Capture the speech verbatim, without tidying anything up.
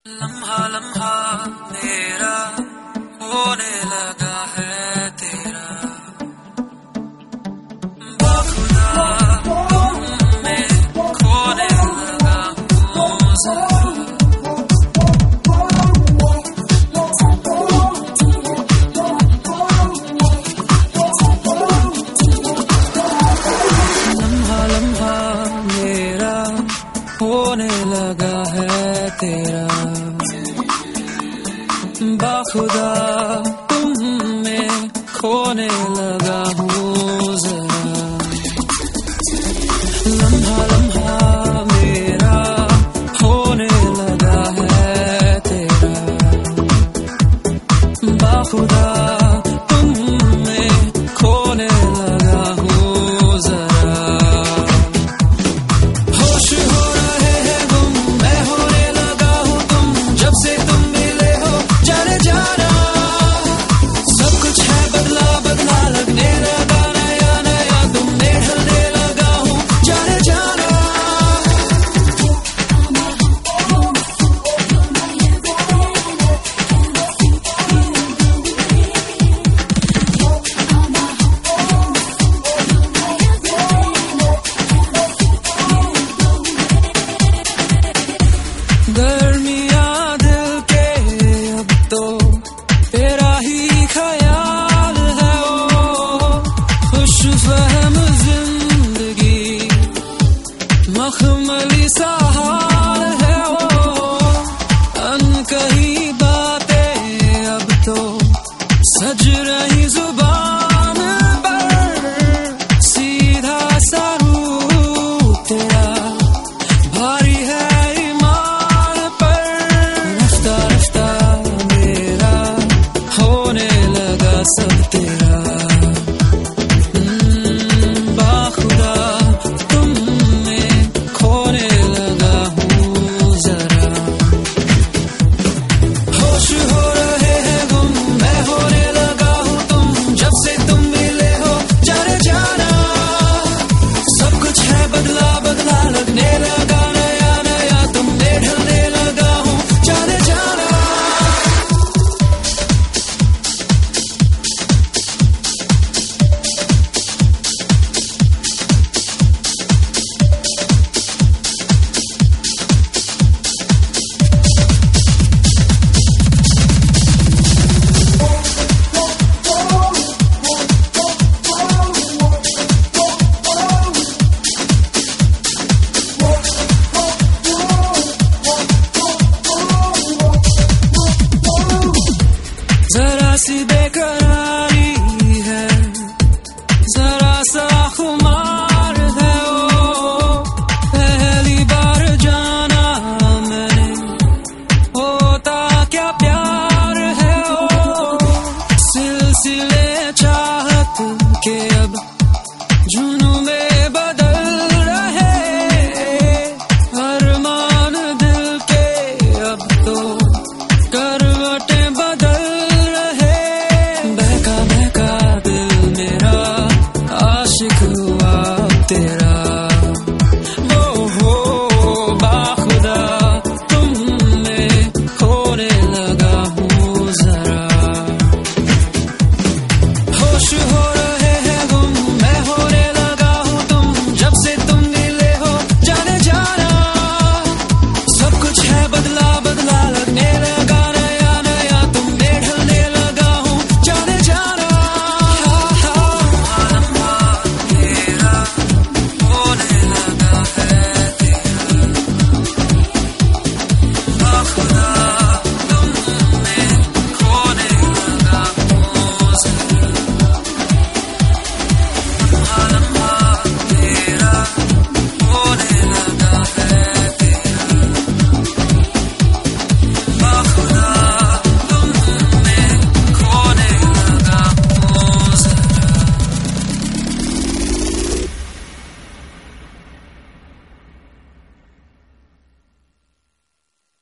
लम्हा लम्हा मेरा होने लगा है तेरा, बाखुदा तुम में खोने लगा हूँ जरा। लम्हा लम्हा मेरा होने लगा है तेरा, बाखुदा तुम में खोने लगा हूँ जरा। लम्हा लम्हा मेरा होने लगा है तेरा, बाखुदा तुम में खोने लगा हूँ जरा। होश हो रहे हैं गुम, मैं होने लगा हूँ तुम, जब से तुम मिले हो जाने जाना। सब कुछ है बदला बदला, लगने लगा नया नया, तुमने ढलने लगा हूँ जाने जाना। गर्मियाँ दिल के अब तो तेरा ही ख्याल है ओ, खुश फहम जिंदगी मखमली सा हाल है ओ। अनकही बातें अब तो सज रही जुबान पर, सीधा सा रूप तेरा भारी है ईमान पर। रफ्ता रफ्ता मेरा होने लगा सब तेरा, हम्म, बाखुदा तुम में खोने लगा हूँ जरा। होश हो रहे हैं गुम, मैं होने लगा हूँ तुम, जब से तुम मिले हो जाने जाना। सब कुछ है बदला बदला, लगने लगा नया नया, तुमने ढलने लगा हूँ जाने जाना। जरा सी बेकरार